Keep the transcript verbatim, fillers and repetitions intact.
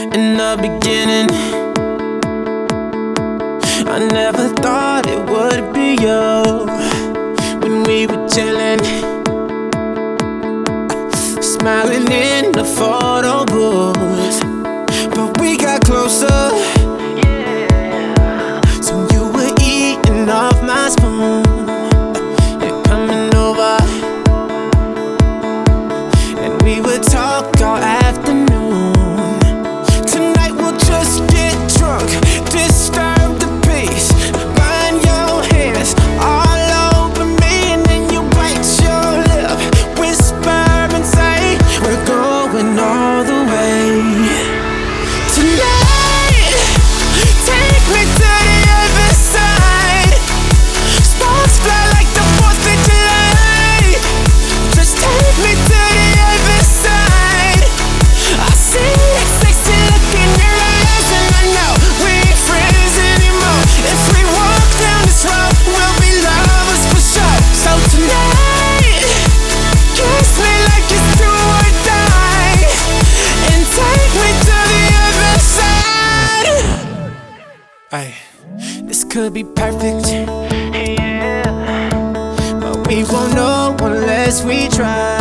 in the beginning. I never thought it would be you when we were chilling, smiling in the photo booth. But we got closer, so you were eating off my spoon. You're coming over, and we would talk all afternoon. Tonight we'll just get drunk, disturb the peace, burn your hands all over me, and then you bite your lip, whisper and say we're going all the way. Tonight, take me to the other side. Sparks fly like the fourth of July. Just take me to the other side. I see that sexy look in your eyes, and I know we ain't friends anymore. If we walk down this road, we'll be lovers for sure. So tonight, kiss me like it's do or die, and take me to the other side. Ay, this could be perfect, yeah, but we won't know unless we try.